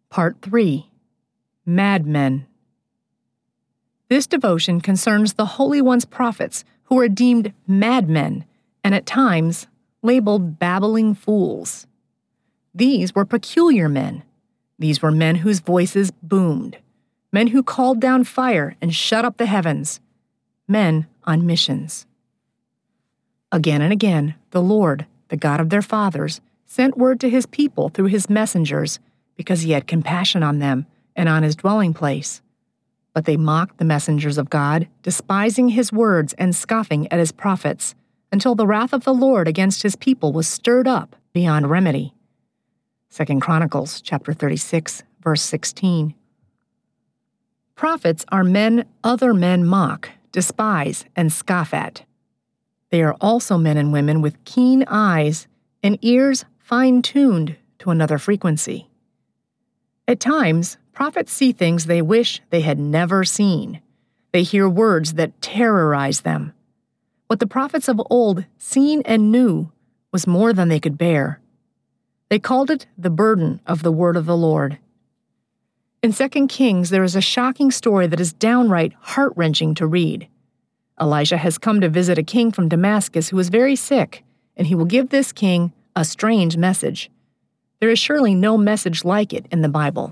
Part 3. Madmen. This devotion concerns the Holy One's prophets who are deemed madmen and at times labeled babbling fools. These were peculiar men. These were men whose voices boomed, men who called down fire and shut up the heavens, men on missions. Again and again, the Lord, the God of their fathers, sent word to his people through his messengers because he had compassion on them and on his dwelling place. But they mocked the messengers of God, despising his words and scoffing at his prophets, until the wrath of the Lord against his people was stirred up beyond remedy. 2 Chronicles chapter 36, verse 16. Prophets are men other men mock, despise, and scoff at. They are also men and women with keen eyes and ears fine-tuned to another frequency. At times, prophets see things they wish they had never seen. They hear words that terrorize them. What the prophets of old seen and knew was more than they could bear. They called it the burden of the word of the Lord. In 2 Kings, there is a shocking story that is downright heart-wrenching to read. Elijah has come to visit a king from Damascus who is very sick, and he will give this king a strange message. There is surely no message like it in the Bible.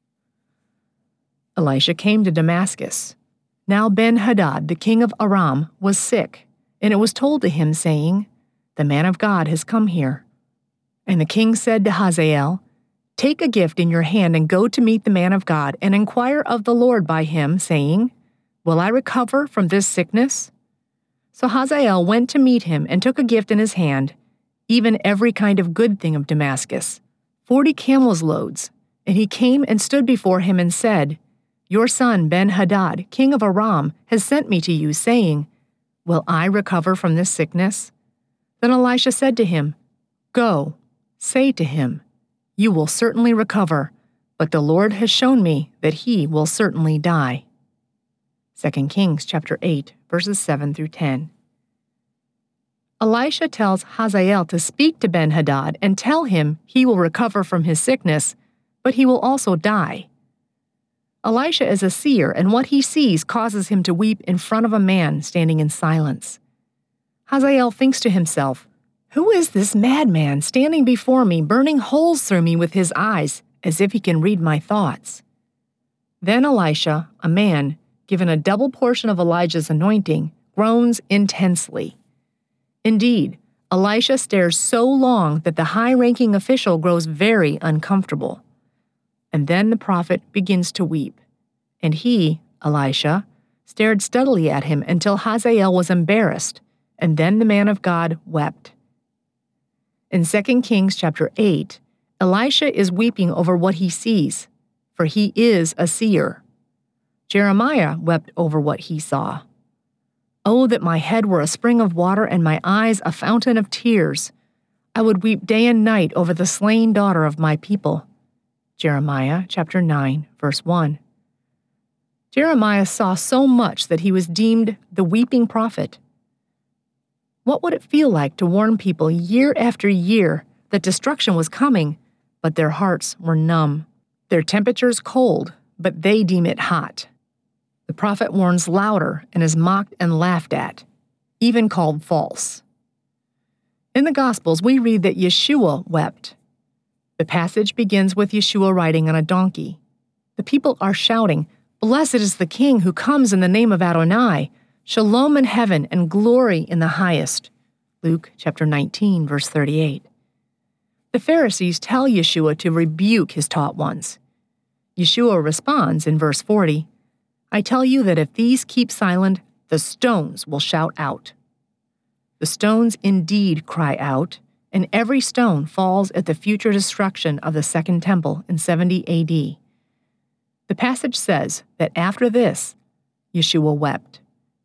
Elisha came to Damascus. Now Ben-Hadad, the king of Aram, was sick, and it was told to him, saying, "The man of God has come here." And the king said to Hazael, "Take a gift in your hand and go to meet the man of God, and inquire of the Lord by him, saying, 'Will I recover from this sickness?'" So Hazael went to meet him and took a gift in his hand, even every kind of good thing of Damascus, 40 camels' loads. And he came and stood before him and said, "Your son Ben-Hadad, king of Aram, has sent me to you, saying, 'Will I recover from this sickness?'" Then Elisha said to him, "Go, say to him, 'You will certainly recover, but the Lord has shown me that he will certainly die.'" 2 Kings chapter 8, verses 7 through 10. Elisha tells Hazael to speak to Ben-Hadad and tell him he will recover from his sickness, but he will also die. Elisha is a seer, and what he sees causes him to weep in front of a man standing in silence. Hazael thinks to himself, "Who is this madman standing before me, burning holes through me with his eyes, as if he can read my thoughts?" Then Elisha, a man, given a double portion of Elijah's anointing, groans intensely. Indeed, Elisha stares so long that the high-ranking official grows very uncomfortable. And then the prophet begins to weep, and he, Elisha, stared steadily at him until Hazael was embarrassed, and then the man of God wept. In 2 Kings chapter 8, Elisha is weeping over what he sees, for he is a seer. Jeremiah wept over what he saw. "Oh, that my head were a spring of water and my eyes a fountain of tears. I would weep day and night over the slain daughter of my people." Jeremiah chapter 9, verse 1. Jeremiah saw so much that he was deemed the weeping prophet. What would it feel like to warn people year after year that destruction was coming, but their hearts were numb? Their temperature's cold, but they deem it hot. The prophet warns louder and is mocked and laughed at, even called false. In the Gospels, we read that Yeshua wept. The passage begins with Yeshua riding on a donkey. The people are shouting, "Blessed is the King who comes in the name of Adonai, Shalom in heaven and glory in the highest." Luke chapter 19, verse 38. The Pharisees tell Yeshua to rebuke his taught ones. Yeshua responds in verse 40, "I tell you that if these keep silent, the stones will shout out." The stones indeed cry out, and every stone falls at the future destruction of the Second Temple in 70 AD. The passage says that after this, Yeshua wept.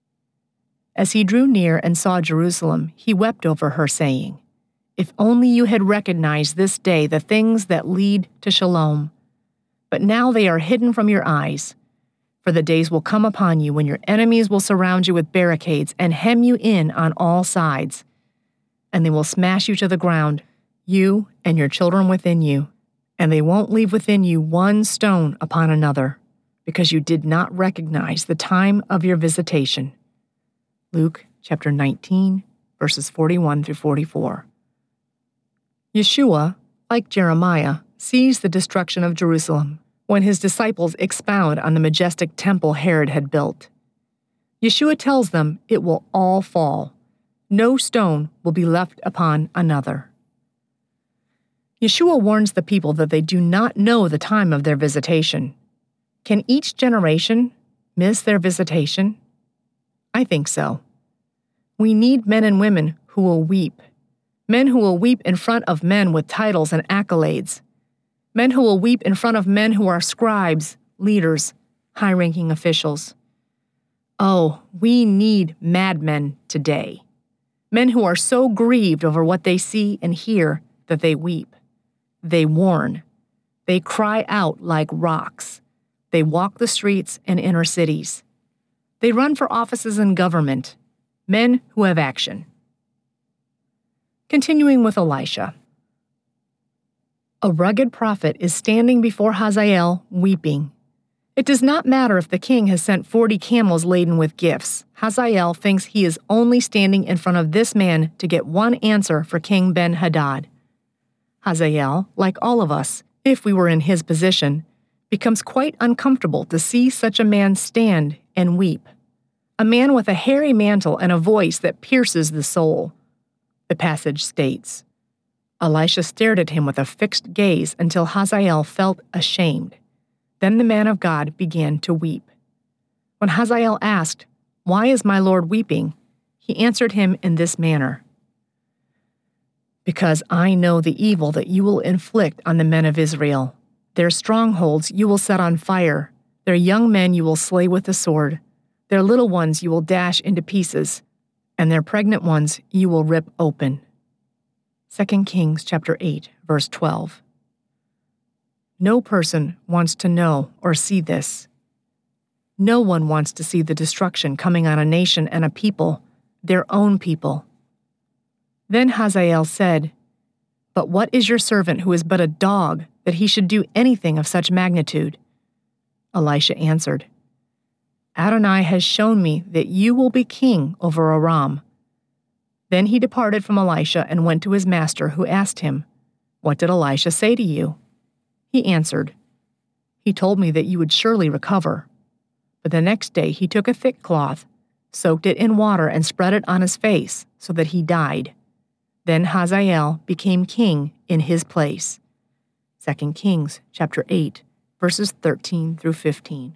As he drew near and saw Jerusalem, he wept over her, saying, "If only you had recognized this day the things that lead to shalom. But now they are hidden from your eyes. For the days will come upon you when your enemies will surround you with barricades and hem you in on all sides. And they will smash you to the ground, you and your children within you. and they won't leave within you one stone upon another, because you did not recognize the time of your visitation. Luke chapter 19, verses 41 through 44. Yeshua, like Jeremiah, sees the destruction of Jerusalem when his disciples expound on the majestic temple Herod had built. Yeshua tells them it will all fall. No stone will be left upon another. Yeshua warns the people that they do not know the time of their visitation. Can each generation miss their visitation? I think so. We need men and women who will weep. Men who will weep in front of men with titles and accolades. Men who will weep in front of men who are scribes, leaders, high-ranking officials. Oh, we need madmen today. Men who are so grieved over what they see and hear that they weep. They warn. They cry out like rocks. They walk the streets and inner cities. They run for offices in government. Men who have action. Continuing with Elisha. A rugged prophet is standing before Hazael, weeping. It does not matter if the king has sent 40 camels laden with gifts. Hazael thinks he is only standing in front of this man to get one answer for King Ben-Hadad. Hazael, like all of us, if we were in his position, becomes quite uncomfortable to see such a man stand and weep. A man with a hairy mantle and a voice that pierces the soul. The passage states, Elisha stared at him with a fixed gaze until Hazael felt ashamed. Then the man of God began to weep. When Hazael asked, "Why is my Lord weeping?" he answered him in this manner, "Because I know the evil that you will inflict on the men of Israel. Their strongholds you will set on fire. Their young men you will slay with the sword. Their little ones you will dash into pieces, and their pregnant ones you will rip open." 2 Kings chapter 8, verse 12. No person wants to know or see this. No one wants to see the destruction coming on a nation and a people, their own people. Then Hazael said, "But what is your servant who is but a dog, that he should do anything of such magnitude?" Elisha answered, "Adonai has shown me that you will be king over Aram." Then he departed from Elisha and went to his master, who asked him, "What did Elisha say to you?" He answered, "He told me that you would surely recover." But the next day he took a thick cloth, soaked it in water, and spread it on his face, so that he died. Then Hazael became king in his place. 2 Kings chapter 8, verses 13 through 15.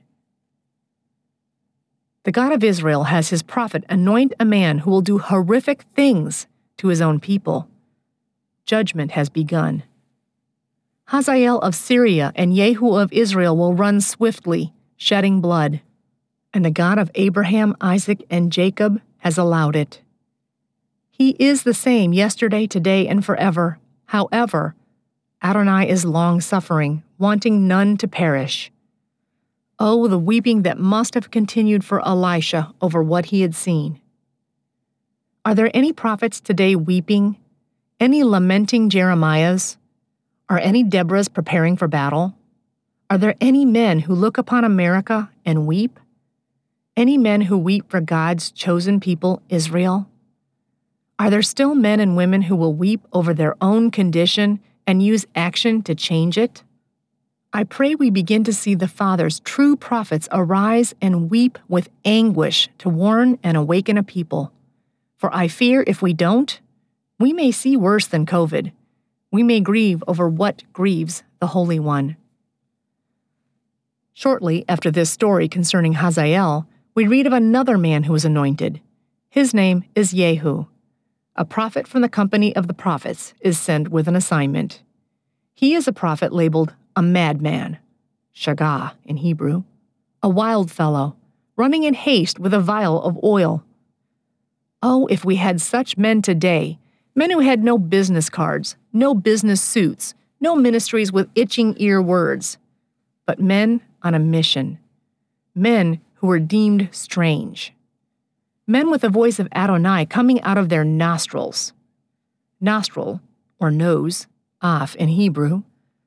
The God of Israel has his prophet anoint a man who will do horrific things to his own people. Judgment has begun. Hazael of Syria and Jehu of Israel will run swiftly, shedding blood. And the God of Abraham, Isaac, and Jacob has allowed it. He is the same yesterday, today, and forever. However, Adonai is long-suffering, wanting none to perish. Oh, the weeping that must have continued for Elisha over what he had seen. Are there any prophets today weeping? Any lamenting Jeremiahs? Are any Deborahs preparing for battle? Are there any men who look upon America and weep? Any men who weep for God's chosen people, Israel? Are there still men and women who will weep over their own condition and use action to change it? I pray we begin to see the Father's true prophets arise and weep with anguish to warn and awaken a people. For I fear if we don't, we may see worse than COVID. We may grieve over what grieves the Holy One. Shortly after this story concerning Hazael, we read of another man who was anointed. His name is Jehu. A prophet from the company of the prophets is sent with an assignment. He is a prophet labeled a madman, shagah in Hebrew, a wild fellow, running in haste with a vial of oil. Oh, if we had such men today, men who had no business cards, no business suits, no ministries with itching ear words, but men on a mission, men who were deemed strange, men with the voice of Adonai coming out of their nostrils. Nostril, or nose, af in Hebrew,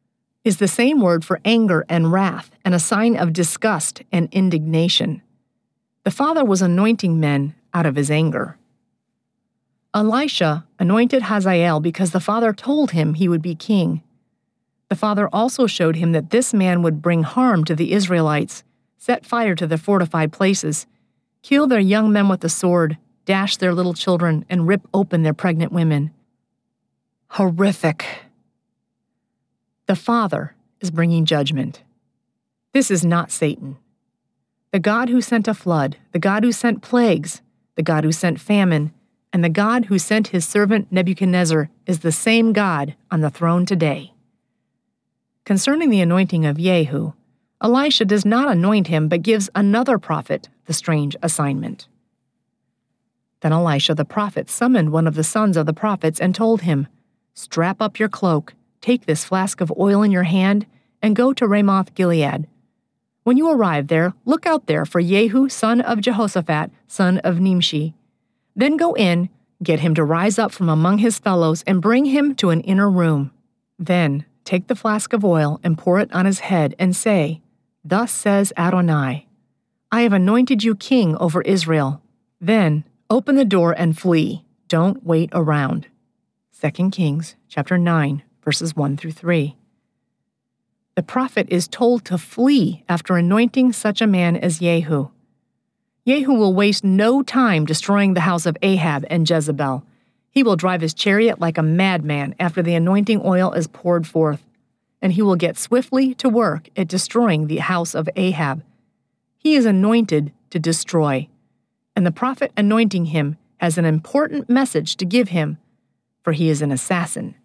is the same word for anger and wrath and a sign of disgust and indignation. The father was anointing men out of his anger. Elisha anointed Hazael because the father told him he would be king. The father also showed him that this man would bring harm to the Israelites, set fire to their fortified places, kill their young men with the sword, dash their little children, and rip open their pregnant women. Horrific. The Father is bringing judgment. This is not Satan. The God who sent a flood, the God who sent plagues, the God who sent famine, and the God who sent his servant Nebuchadnezzar is the same God on the throne today. Concerning the anointing of Jehu, Elisha does not anoint him but gives another prophet the strange assignment. Then Elisha the prophet summoned one of the sons of the prophets and told him, "Strap up your cloak, take this flask of oil in your hand, and go to Ramoth Gilead. When you arrive there, look out there for Jehu son of Jehoshaphat, son of Nimshi. Then go in, get him to rise up from among his fellows, and bring him to an inner room. Then take the flask of oil and pour it on his head, and say, 'Thus says Adonai, I have anointed you king over Israel.' Then open the door and flee. Don't wait around." 2 Kings chapter 9, verses 1 through 3. The prophet is told to flee after anointing such a man as Jehu. Jehu will waste no time destroying the house of Ahab and Jezebel. He will drive his chariot like a madman after the anointing oil is poured forth, and he will get swiftly to work at destroying the house of Ahab. He is anointed to destroy, and the prophet anointing him has an important message to give him, for he is an assassin.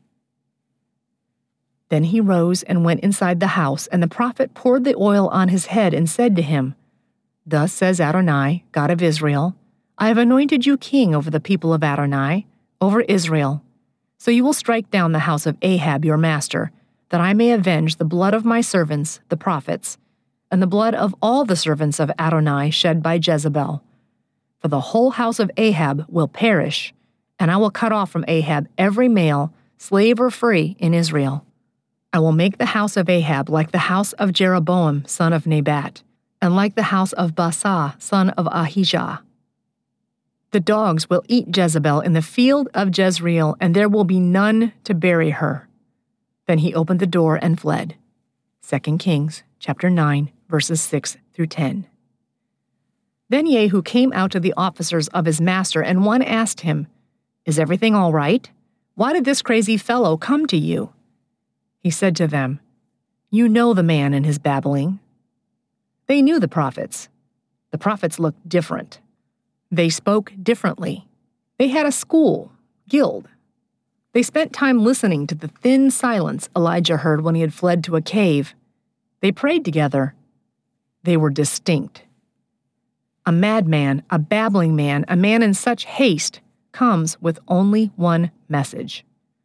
Then he rose and went inside the house, and the prophet poured the oil on his head and said to him, "Thus says Adonai, God of Israel, I have anointed you king over the people of Adonai, over Israel. So you will strike down the house of Ahab your master, that I may avenge the blood of my servants, the prophets, and the blood of all the servants of Adonai shed by Jezebel. For the whole house of Ahab will perish, and I will cut off from Ahab every male, slave or free, in Israel. I will make the house of Ahab like the house of Jeroboam son of Nebat, and like the house of Baasah son of Ahijah. The dogs will eat Jezebel in the field of Jezreel, and there will be none to bury her." Then he opened the door and fled. 2 Kings chapter 9, verses 6 through 10. Then Jehu came out to the officers of his master, and one asked him, "Is everything all right? Why did this crazy fellow come to you?" He said to them, "You know the man and his babbling." They knew the prophets. The prophets looked different. They spoke differently. They had a school, guild. They spent time listening to the thin silence Elijah heard when he had fled to a cave. They prayed together. They were distinct. A madman, a babbling man, a man in such haste, comes with only one message.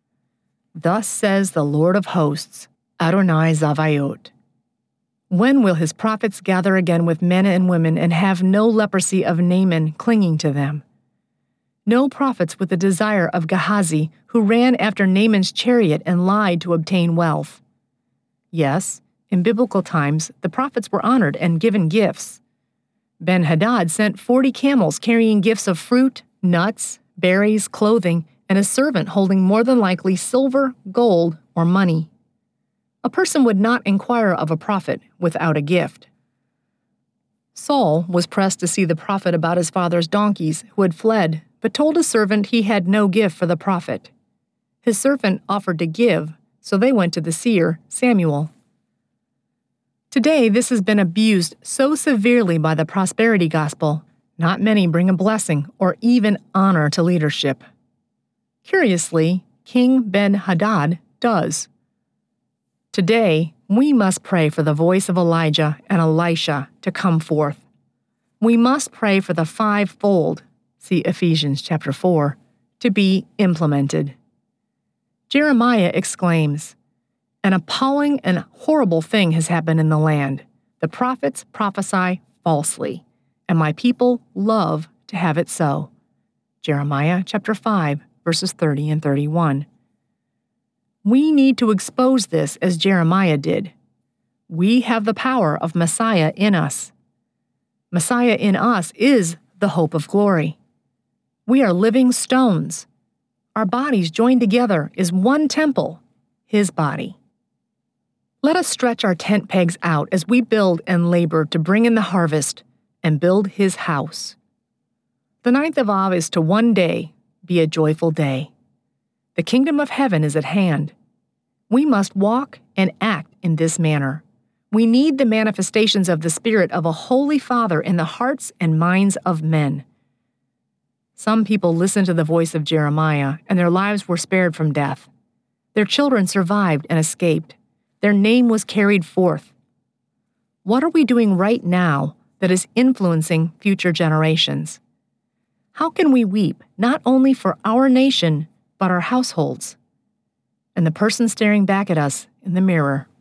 "Thus says the Lord of hosts, Adonai Zavayot. When will his prophets gather again with men and women and have no leprosy of Naaman clinging to them? No prophets with the desire of Gehazi, who ran after Naaman's chariot and lied to obtain wealth. Yes, in biblical times, the prophets were honored and given gifts. Ben-Hadad sent 40 camels carrying gifts of fruit, nuts, berries, clothing, and a servant holding more than likely silver, gold, or money. A person would not inquire of a prophet without a gift. Saul was pressed to see the prophet about his father's donkeys, who had fled, but told his servant he had no gift for the prophet. His servant offered to give, so they went to the seer, Samuel. Today, this has been abused so severely by the prosperity gospel, not many bring a blessing or even honor to leadership. Curiously, King Ben-Hadad does. Today, we must pray for the voice of Elijah and Elisha to come forth. We must pray for the fivefold, see Ephesians chapter 4, to be implemented. Jeremiah exclaims, "An appalling and horrible thing has happened in the land. The prophets prophesy falsely, and my people love to have it so." Jeremiah chapter 5, verses 30 and 31. We need to expose this as Jeremiah did. We have the power of Messiah in us. Messiah in us is the hope of glory. We are living stones. Our bodies joined together is one temple, His body. Let us stretch our tent pegs out as we build and labor to bring in the harvest and build His house. The 9th of Av is to one day be a joyful day. The kingdom of heaven is at hand. We must walk and act in this manner. We need the manifestations of the Spirit of a Holy Father in the hearts and minds of men. Some people listened to the voice of Jeremiah, and their lives were spared from death. Their children survived and escaped. Their name was carried forth. What are we doing right now that is influencing future generations? How can we weep not only for our nation, but our households? And the person staring back at us in the mirror.